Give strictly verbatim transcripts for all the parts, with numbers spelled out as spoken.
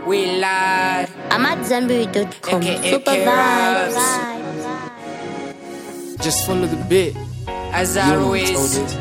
We lied. I'm at Zanberry dot com. A K A Super K-Raps. vibes. Just follow the beat. As You know who always, told it.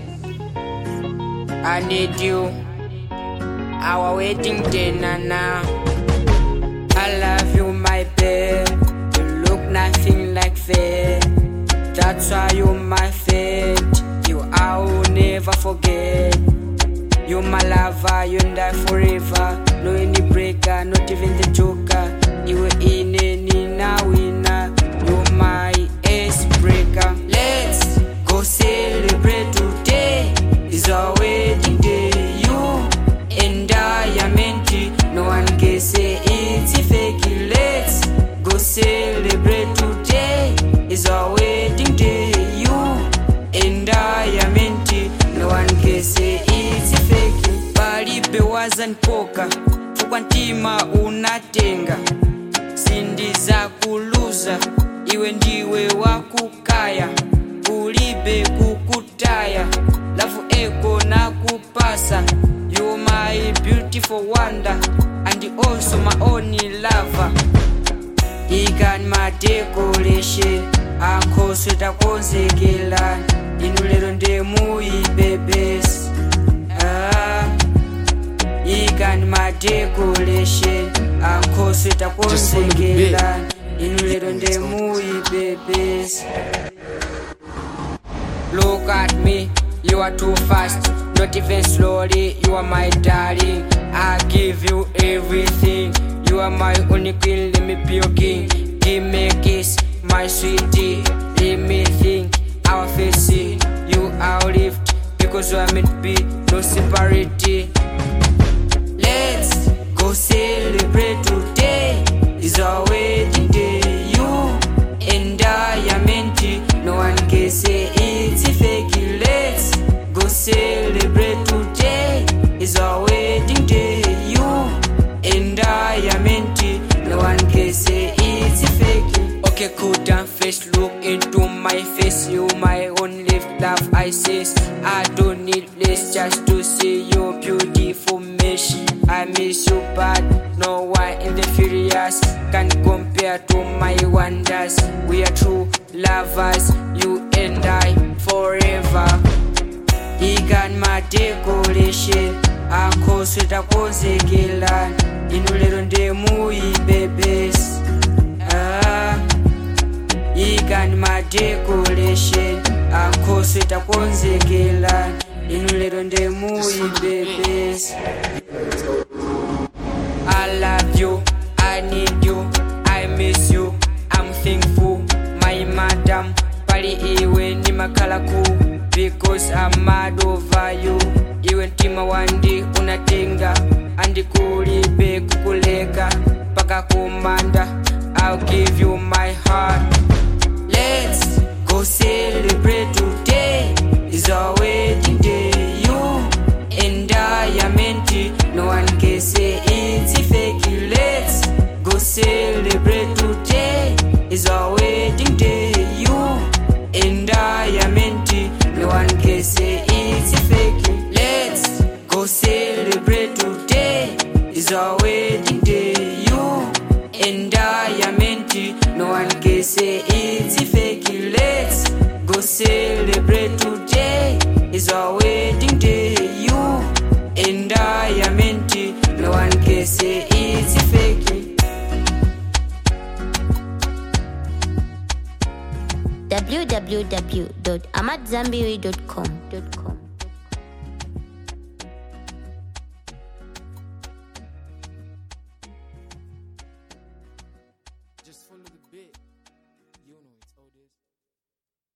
I need you. Our waiting dinner now. I love you, my babe. You look nothing like fair. That's why you're my fate. You I will never forget. You my lover, you and I forever. No any breaker, not even the joker. You were in any now winner. You my ace breaker. Let's go celebrate today. It's our wedding day. You and I are meant to. No one can say it's fake. Let's go celebrate today. It's our wedding day. You and I are meant to. No one can say it's fake. Palibe wazanpoka fukwa ntima unatenga. Sindiza kuluza iwe ndiwe wakukaya. Ulibe kukutaya lafu eko na kupasa. You my beautiful wonder and also my only lover. Ikan my decoration akho sweta konzekela. Inulero ndemui bebes. Ah, Ikan my decoration akho sweta konzekela. Inulero ndemui bebes. Look at me, you are too fast, not even slowly, you are my darling. I give you everything, you are my only queen, let me be your king. Give me a kiss, my sweetie, let me think, our face, you are lift, because you are meant to be, no separate. Let's go celebrate today, it's our wedding day. You and I are meant to, no one can say it's fake. Let's go celebrate today, it's our wedding day. You and I are meant to, no one can say it's fake. Okay, cool down face, look into my face. You my only love, I says I don't need less just to see your beautiful mesh. I miss you bad, no one in the furious can compare to my wonders. We are true lovers, you and I forever. Ikan my decoration akho sweta konzekela. Inulero ndemui bebes. Ah, Ikan my decoration akho sweta konzekela. Inulero ndemui bebes. I love you, I need you, I miss you, I'm thankful, my madam. Pali iwe ni makala kuu, because I'm mad over you. Iwe ntima wandi unatenga, andi kulibe kukuleka paka kumanda. I'll give you my heart. Let's go celebrate today, it's our wedding day. You and I are meant to, no one can say it's fake. Let's go celebrate today, it's our wedding day. You and I are meant to, no one can say it's fake. Let's go celebrate today, it's our wedding day. You and I are meant to, no one can say it's fake. Let's go celebrate today, it's our wedding day. You and I are meant to, no one can say it's fake. w w w dot amatzambiri dot com.